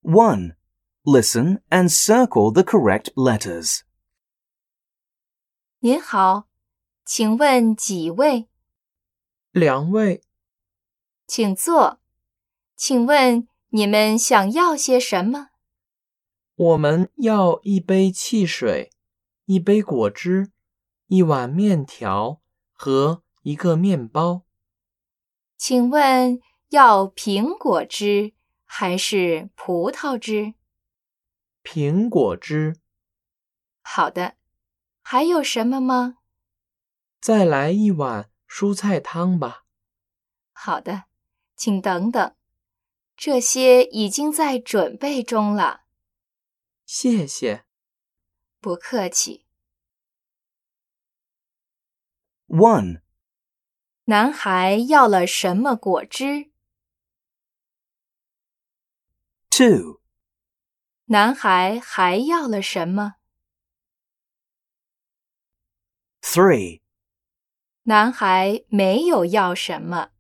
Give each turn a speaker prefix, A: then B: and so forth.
A: 1. Listen and circle the correct letters.
B: 您好，请问几位？
C: 2位，
B: 请坐。请问你们想要些什么？
C: 我们要一杯汽水，一杯果汁，一碗面条和一个面包。
B: 请问要苹果汁还是葡萄汁？
C: 苹果汁，
B: 好的，还有什么吗？
C: 再来一碗蔬菜汤吧。
B: 好的，请等等，这些已经在准备中了。
C: 谢谢。
B: 不客气。
A: 1.
B: 男孩要了什么果汁？
A: 2.
B: 男孩还要了什么？
A: 3.
B: 男孩没有要什么。